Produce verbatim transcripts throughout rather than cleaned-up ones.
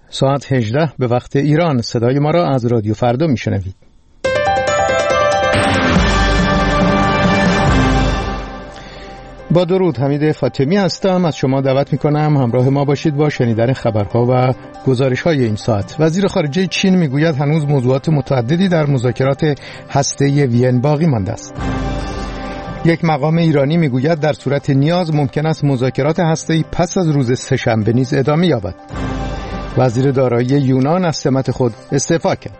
ساعت هجده به وقت ایران. صدای ما را از رادیو فردا میشنوید. با درود، حمید فاطمی هستم. از شما دعوت میکنم همراه ما باشید با شنیدن خبرها و گزارش‌های این ساعت. وزیر خارجه چین میگوید هنوز موضوعات متعددی در مذاکرات هسته‌ای وین باقی مانده است. یک مقام ایرانی میگوید در صورت نیاز ممکن است مذاکرات هسته‌ای پس از روز سه‌شنبه نیز ادامه یابد. وزیر دارایی یونان از سمت خود استعفا کرد.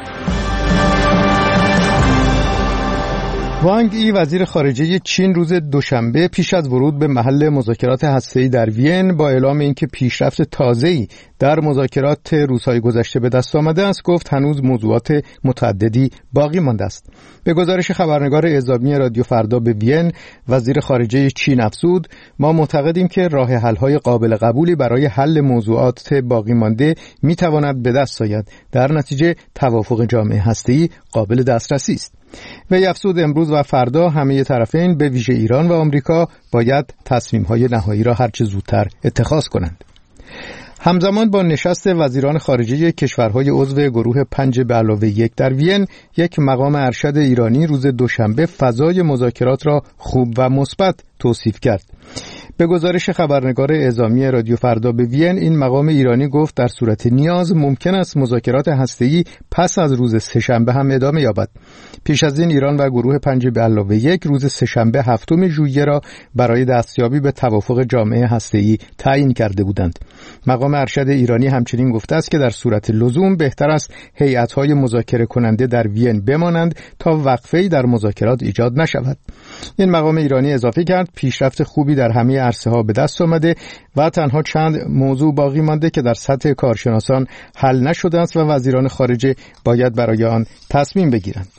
وانگ ای وزیر خارجه چین روز دوشنبه پیش از ورود به محل مذاکرات هسته‌ای در وین با اعلام اینکه پیشرفت تازه‌ای در مذاکرات روزهای گذشته به دست آمده است گفت هنوز موضوعات متعددی باقی مانده است. به گزارش خبرنگار اعزامی رادیو فردا به وین، وزیر خارجه چین افزود ما معتقدیم که راه حل‌های قابل قبولی برای حل موضوعات باقی مانده می‌تواند به دست آید. در نتیجه توافق جامعه هسته‌ای قابل دسترسی است. وی افزود امروز و فردا همه طرفین به ویژه ایران و آمریکا باید تصمیم‌های نهایی را هرچه زودتر اتخاذ کنند. همزمان با نشست وزیران خارجه کشورهای عضو گروه پنج به علاوه یک در وین، یک مقام ارشد ایرانی روز دوشنبه فضای مذاکرات را خوب و مثبت توصیف کرد. به گزارش خبرنگار اعزامی رادیو فردا به وین، این مقام ایرانی گفت در صورت نیاز ممکن است مذاکرات هسته‌ای پس از روز سه‌شنبه هم ادامه یابد. پیش از این ایران و گروه پنج به علاوه یک روز سه‌شنبه هفتم ژوئیه را برای دستیابی به توافق جامعه هسته‌ای تعیین کرده بودند. مقام ارشد ایرانی همچنین گفته است که در صورت لزوم بهتر است هیئت‌های مذاکره کننده در وین بمانند تا وقفه‌ای در مذاکرات ایجاد نشود. این مقام ایرانی اضافه کرد پیشرفت خوبی در همه عرصه ها به دست آمده و تنها چند موضوع باقی مانده که در سطح کارشناسان حل نشده است و وزیران خارجه باید برای آن تصمیم بگیرند.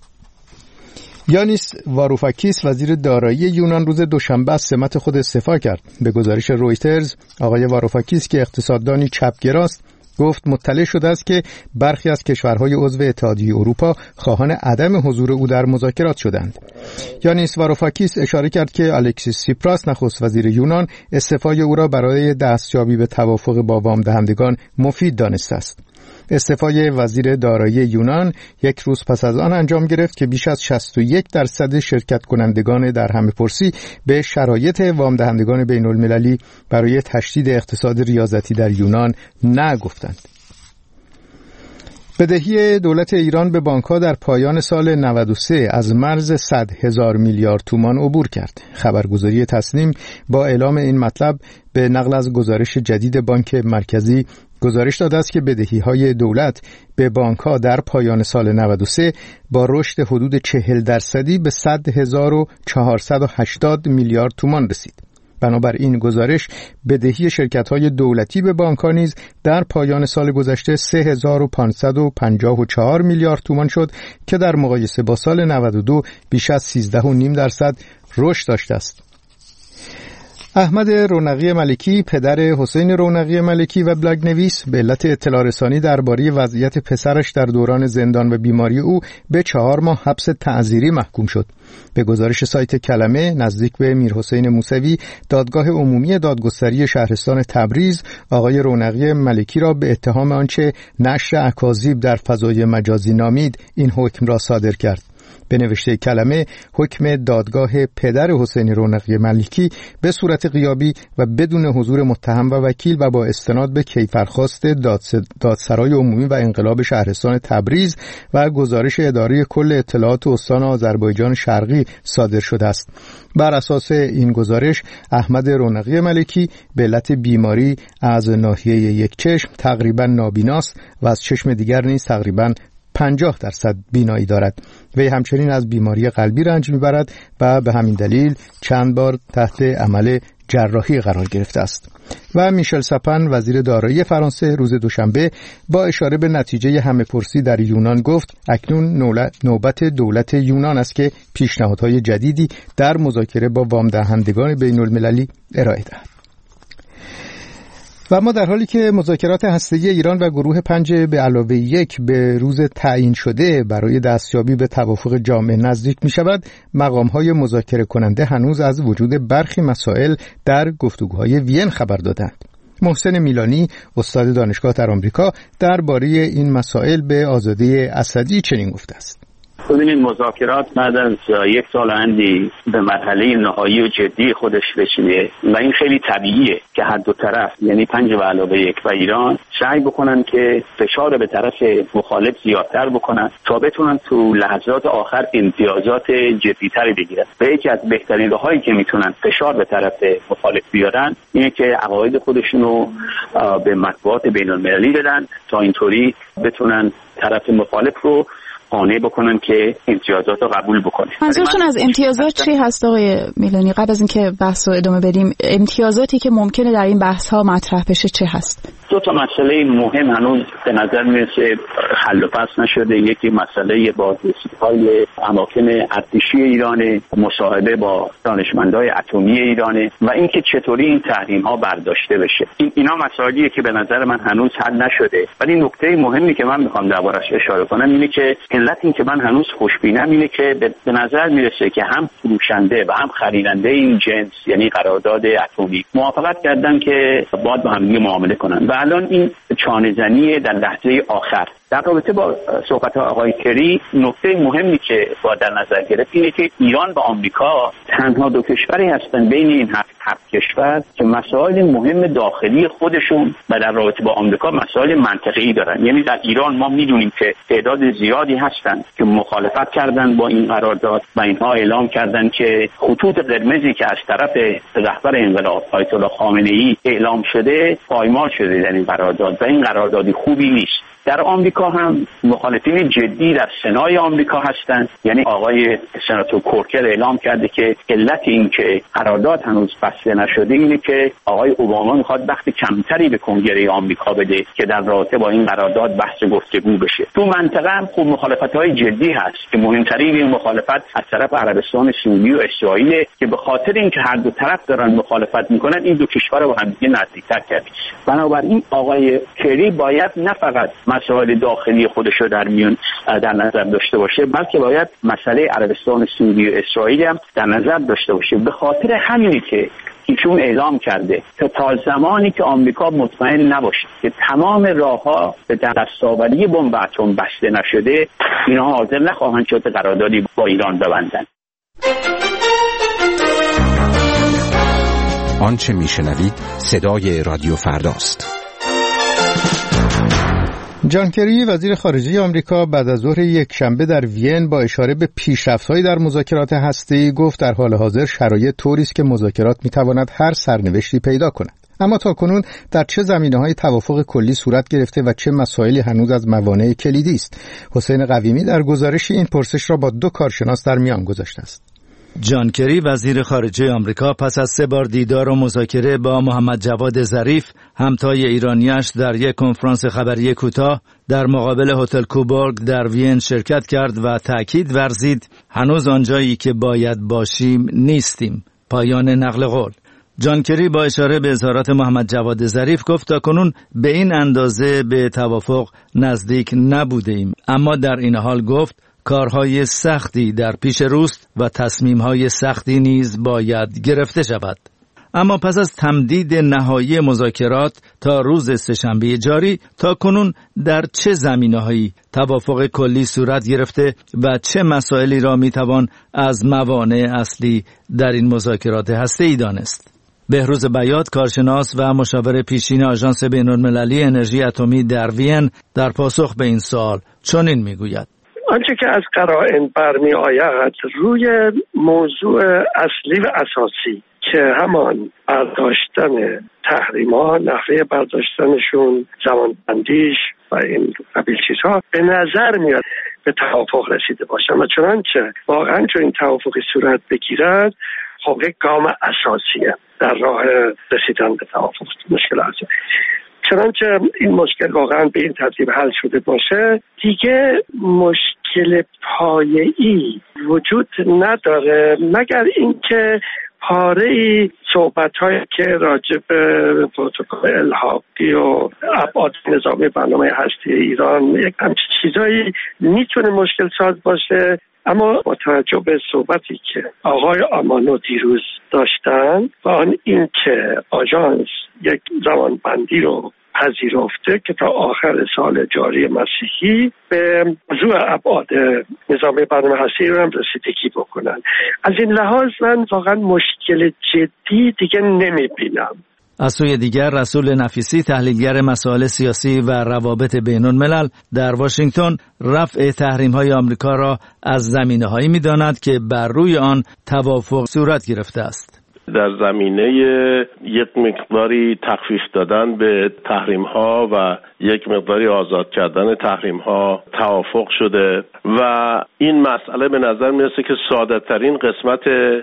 یانیس واروفاکیس وزیر دارایی یونان روز دوشنبه از سمت خود استعفا کرد. به گزارش رویترز، آقای واروفاکیس که اقتصاددانی چپگراست گفت مطلع شده است که برخی از کشورهای عضو اتحادیه اروپا خواهان عدم حضور او در مذاکرات شدند. یانیس واروفاکیس اشاره کرد که الکسیس سیپراس نخست وزیر یونان استعفای او را برای دستیابی به توافق با وام دهندگان مفید دانسته است. استعفای وزیر دارایی یونان یک روز پس از آن انجام گرفت که بیش از شصت و یک درصد شرکت کنندگان در همه‌پرسی به شرایط وام دهندگان بین المللی برای تشدید اقتصاد ریاضتی در یونان نه گفتند. بدهی دولت ایران به بانک‌ها در پایان سال نود و سه از مرز صد هزار میلیارد تومان عبور کرد. خبرگزاری تصنیم با اعلام این مطلب به نقل از گزارش جدید بانک مرکزی گزارش داده است که بدهی‌های دولت به بانک‌ها در پایان سال نود و سه با رشد حدود چهل درصدی به صد هزار و چهارصد و هشتاد میلیارد تومان رسید. بنابراین گزارش بدهی شرکت‌های دولتی به بانک‌ها نیز در پایان سال گذشته سه هزار و پانصد و پنجاه و چهار میلیارد تومان شد که در مقایسه با سال نود و دو بیش از سیزده و نیم درصد رشد داشته است. احمد رونقی ملکی پدر حسین رونقی ملکی و بلاگ نویس به علت اطلاع رسانی درباره وضعیت پسرش در دوران زندان و بیماری او به چهار ماه حبس تعزیری محکوم شد. به گزارش سایت کلمه نزدیک به میرحسین موسوی، دادگاه عمومی دادگستری شهرستان تبریز آقای رونقی ملکی را به اتهام آنچه نشر اکاذیب در فضای مجازی نامید این حکم را صادر کرد. به نوشته کلمه، حکم دادگاه پدر حسین رونقی ملکی به صورت غیابی و بدون حضور متهم و وکیل و با استناد به کیفرخواست دادسرای عمومی و انقلاب شهرستان تبریز و گزارش اداره کل اطلاعات استان آذربایجان شرقی صادر شده است. بر اساس این گزارش، احمد رونقی ملکی به علت بیماری از ناحیه یک چشم تقریبا نابیناست و از چشم دیگر نیز تقریبا پنجاه درصد بینایی دارد. وی همچنین از بیماری قلبی رنج میبرد و به همین دلیل چند بار تحت عمل جراحی قرار گرفته است. و میشل سپن وزیر دارایی فرانسه روز دوشنبه با اشاره به نتیجه همه‌پرسی در یونان گفت اکنون نوبت دولت یونان است که پیشنهادهای جدیدی در مذاکره با وام دهندگان بین المللی ارائه دهد. و اما در حالی که مذاکرات هسته‌ای ایران و گروه پنج به علاوه یک به روز تعیین شده برای دستیابی به توافق جامع نزدیک می شود، مقام‌های مذاکره کننده هنوز از وجود برخی مسائل در گفتگوهای وین خبر دادند. محسن میلانی استاد دانشگاه در آمریکا درباره این مسائل به آزاده اسدی چنین گفته است. ببینید مذاکرات بعد از یک سال اندی به مرحله نهایی و جدی خودش رسیده و این خیلی طبیعیه که هر دو طرف یعنی پنج و علاوه یک و ایران سعی بکنن که فشار به طرف مخالف زیادتر بکنن تا بتونن تو لحظات آخر امتیازات جدی‌تری بگیرن. و یکی از بهترین راهایی که میتونن فشار به طرف مخالف بیارن اینه که عقاید خودشون رو به مطبوعات بین‌المللی بدن تا اینطوری بتونن طرف مخالف رو قانع بکنن که امتیازات رو قبول بکنه. منظورتون از امتیازات چی هست آقای میلانی؟ قبل از اینکه بحث رو ادامه بدیم، امتیازاتی که ممکنه در این بحث ها مطرح بشه چه هست؟ دو تا مسئله مهم هنوز به نظر میرسه حل و فصل نشده. یکی مسئله بازرسی‌های اماکن ارتشی ایران، مصاحبه با دانشمندای اتمی ایران و اینکه چطوری این تحریم ها برداشته بشه. این اینا مسائلیه که به نظر من هنوز حل نشده. ولی نکته مهمی که من میخوام دربارش اشاره کنم اینه که علت این که من هنوز خوشبینم اینه که به نظر میرسه که هم فروشنده و هم خریدنده این جنس یعنی قرارداد اتمی موافقت کردن که باید با هم معامله کنن و الان این چانه‌زنی در لحظه آخر. در رابطه با صحبت آقای کری نکته مهمی که با در نظر گرفت اینه که ایران و آمریکا تنها دو کشوری هستن بین این هفت هفت کشور که مسائل مهم داخلی خودشون و در رابطه با آمریکا مسائل منطقی دارن. یعنی در ایران ما میدونیم که تعداد زیادی هستن که مخالفت کردن با این قرارداد و اینها اعلام کردن که خطوط قرمزی که از طرف رهبر انقلاب آیت الله خامنه‌ای اعلام شده پایمال شده در این قرارداد و این قراردادی خوبی نیست. در آمریکا هم مخالفین جدی در سنای آمریکا هستند. یعنی آقای سناتور کورکر اعلام کرده که علت این که قرارداد هنوز بسته نشده اینه که آقای اوباما میخواد وقت کمتری به کنگره آمریکا بده که در رابطه با این قرارداد بحث گفتگو بشه. تو منطقه هم خوب مخالفت‌های جدی هست که مهمترین این مخالفت از طرف عربستان سعودی و اسرائیل که به خاطر اینکه هر دو طرف دارن مخالفت میکنن این دو کشور رو هم دیگه نزدیک‌تر کرد. بنابراین آقای کری باید نه فقط مسائل داخلی خودش رو در میون در نظر داشته باشه بلکه باید مسئله عربستان سعودی و اسرائیل هم در نظر داشته باشه. به خاطر همینی که ایشون اعلام کرده که تا زمانی که آمریکا مطمئن نباشه که تمام راهها به دستاوری بمب اتم بسته نشده اینها حاضر نخواهند شد قراردادی با ایران ببندند. آنچه میشنوید صدای رادیو فرداست. جان کری وزیر خارجه آمریکا بعد از ظهر یک شنبه در وین با اشاره به پیشرفت‌هایی در مذاکرات هسته‌ای گفت در حال حاضر شرایط طوری است که مذاکرات می‌تواند هر سرنوشتی پیدا کند. اما تاکنون در چه زمینه‌های توافق کلی صورت گرفته و چه مسائلی هنوز از موانع کلیدی است؟ حسین قویمی در گزارش این پرسش را با دو کارشناس در میان گذاشته است. جان کری وزیر خارجه آمریکا پس از سه بار دیدار و مذاکره با محمد جواد ظریف همتای ایرانیش در یک کنفرانس خبری کوتاه در مقابل هتل کوبورگ در وین شرکت کرد و تأکید ورزید هنوز آنجایی که باید باشیم نیستیم. پایان نقل قول. جان کری با اشاره به اظهارات محمد جواد ظریف گفت تاکنون به این اندازه به توافق نزدیک نبوده ایم، اما در این حال گفت کارهای سختی در پیش روست و تصمیمهای سختی نیز باید گرفته شود. اما پس از تمدید نهایی مذاکرات تا روز سه‌شنبه جاری تا کنون در چه زمینه‌هایی توافق کلی صورت گرفته و چه مسائلی را میتوان از موانع اصلی در این مذاکرات هسته‌ای دانست؟ بهروز بیات کارشناس و مشاور پیشین آژانس بین‌المللی انرژی اتمی در وین در پاسخ به این سوال چنین میگوید: آنچه که از قرائن برمی آید روی موضوع اصلی و اساسی که همان برداشتن تحریما، نحوه برداشتنشون، زمانبندیش و این قبیل چیزها به نظر میاد به توافق رسیده باشن و چنانچه واقعا چون این توافقی صورت بگیرد خب یک گام اساسیه در راه رسیدن به توافق. مشکل هست چنانچه این مشکل واقعا به این ترتیب حل شده باشه دیگه مشکل پایه‌ای وجود نداره مگر اینکه پاره‌ای صحبت‌هایی که راجع به پروتکل الحاقی و ابعاد نظامی برنامه هستی ایران یک همچین چیزایی میتونه مشکل ساز باشه. اما با توجه به صحبتی که آقای آمانو دیروز داشتن و آن این که آژانس یک زمانبندی رو پذیرفته که تا آخر سال جاری مسیحی به موضوع ابعاد نظام برنامه هستی ایران رسیدگی بکنن. از این لحاظ من واقعا مشکل جدی دیگه نمیبینم. از سوی دیگر رسول نفیسی تحلیلگر مسائل سیاسی و روابط بین الملل در واشنگتن رفع تحریم‌های آمریکا را از زمینه‌هایی می‌داند که بر روی آن توافق صورت گرفته است. در زمینه یک مقداری تخفیف دادن به تحریم ها و یک مقداری آزاد کردن تحریم ها توافق شده و این مسئله به نظر میرسه که ساده ترین قسمت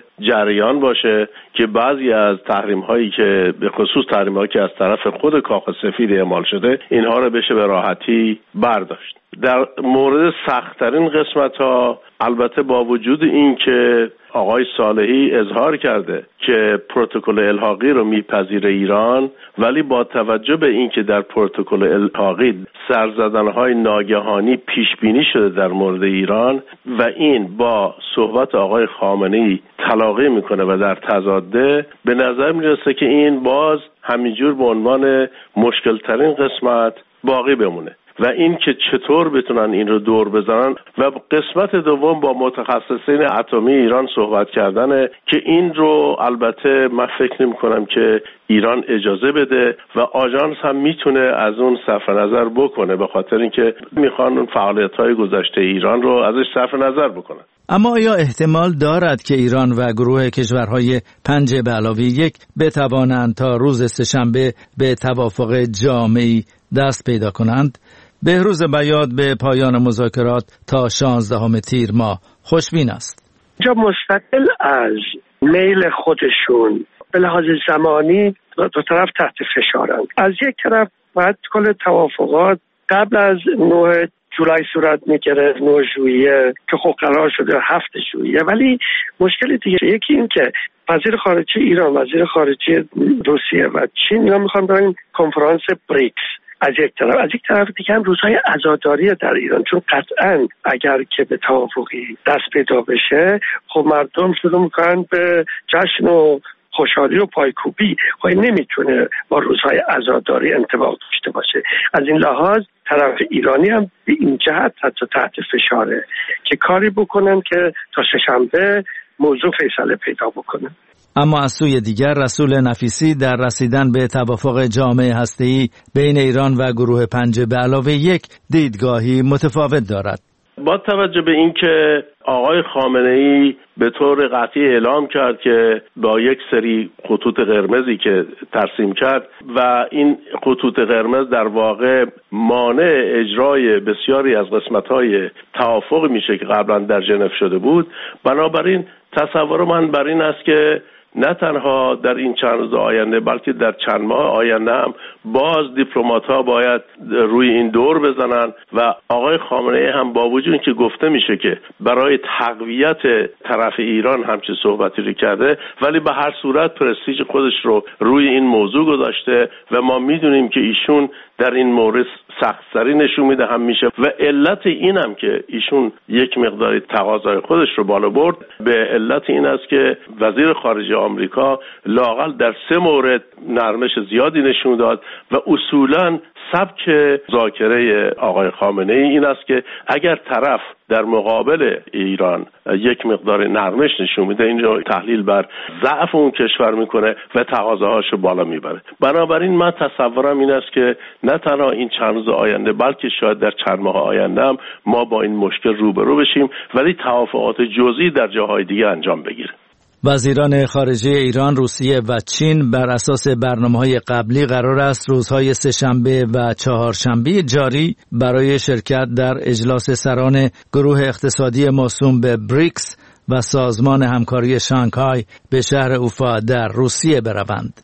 جریان باشه که بعضی از تحریم هایی که به خصوص تحریم هایی که از طرف خود کاخ سفید اعمال شده اینها رو بشه به راحتی برداشت. در مورد سخت‌ترین قسمت‌ها البته با وجود این که آقای صالحی اظهار کرده که پروتکل الحاقی رو میپذیره ایران، ولی با توجه به این که در پروتکل الحاقی سرزدن‌های ناگهانی پیش بینی شده در مورد ایران و این با صحبت آقای خامنه‌ای تلاقی میکنه و در تضاده، به نظر میرسه که این باز همینجور به عنوان مشکل‌ترین قسمت باقی بمونه و این که چطور بتونن این رو دور بزنن. و قسمت دوم با متخصصین اتمی ایران صحبت کردنه که این رو البته من فکر نمی کنم که ایران اجازه بده و آژانس هم میتونه از اون صرف نظر بکنه، به خاطر اینکه میخوان اون فعالیت‌های گذشته ایران رو ازش صرف نظر بکنن. اما آیا احتمال دارد که ایران و گروه کشورهای پنج به علاوه یک بتوانند تا روز سه‌شنبه به توافق جامعی دست پیدا کنند؟ بهروز بیات به پایان مذاکرات تا شانزدهم تیر ماه خوشبین است. اینجا مستقل از میل خودشون به لحاظ زمانی دو طرف تحت فشارند. از یک طرف باید کل توافقات قبل از نه جولای صورت میگیره، نه ژوئیه که خب قرار شده هفت ژوئیه، ولی مشکل دیگه یکی این که وزیر خارجه ایران، وزیر خارجه روسیه و چین اینا میخوان برن کنفرانس بریکس از یک طرف، از یک طرف دیگه هم روزهای عزاداری در ایران، چون قطعا اگر که به توافقی دست پیدا بشه خب مردم شروع میکنن به جشن و خوشحالی و پایکوبی، خب نمیتونه با روزهای عزاداری انطباق داشته باشه. از این لحاظ طرف ایرانی هم به این جهت حتی تحت فشاره که کاری بکنن که تا سه‌شنبه موضوع فیصله پیدا بکنه. اما از سوی دیگر رسول نفیسی در رسیدن به توافق جامع هسته‌ای بین ایران و گروه پنج به علاوه یک دیدگاهی متفاوت دارد. با توجه به اینکه آقای خامنه‌ای به طور قطعی اعلام کرد که با یک سری خطوط قرمزی که ترسیم کرد و این خطوط قرمز در واقع مانع اجرای بسیاری از قسمت‌های توافق میشه که قبلا در ژنو شده بود، بنابراین تصور من بر این است که نه تنها در این چند روز آینده بلکه در چند ماه آینده هم باز دیپلمات‌ها باید روی این دور بزنن و آقای خامنه‌ای هم با وجود اینکه گفته میشه که برای تقویت طرف ایران همچین صحبتی رو کرده، ولی به هر صورت پرستیژ خودش رو روی این موضوع گذاشته و ما میدونیم که ایشون در این مورد سخت‌سری نشون میده هم میشه و علت این هم که ایشون یک مقداری تقاضای خودش رو بالا برد به علت این است که وزیر خارجه آمریکا لااقل در سه مورد نرمش زیادی نشون داد و اصولاً سبک مذاکره آقای خامنه‌ای این است که اگر طرف در مقابل ایران یک مقدار نرمش نشون میده، اینجا تحلیل بر ضعف اون کشور میکنه و تقاضاهاشو بالا میبره. بنابراین من تصورم این است که نه تنها این چند روز آینده بلکه شاید در چند ماه آینده هم ما با این مشکل روبرو بشیم، ولی توافقات جزئی در جاهای دیگه انجام بگیره. وزیران خارجه ایران، روسیه و چین بر اساس برنامه‌های قبلی قرار است روزهای سه‌شنبه و چهارشنبه جاری برای شرکت در اجلاس سران گروه اقتصادی موسوم به بریکس و سازمان همکاری شانگهای به شهر اوفا در روسیه بروند.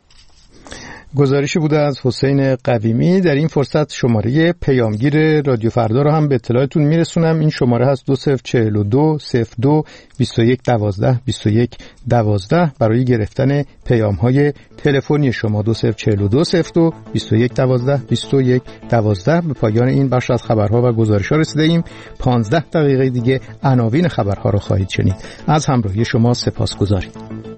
گزارشی بوده از حسین قویمی. در این فرصت شماره پیامگیر رادیو فردا رو هم به اطلاعتون میرسونم. این شماره هست دو صفر چهل و دو صفر دو بیست و یک دوازده بیست و یک دوازده برای گرفتن پیام های تلفنی شما. دو صفر چهل و دو صفر دو بیست و یک دوازده بیست و یک دوازده. به پایان این بخش از خبرها و گزارش‌ها رسیده ایم. پانزده دقیقه دیگه عناوین خبرها رو خواهید شنید. از همراهی شما سپاسگزاریم.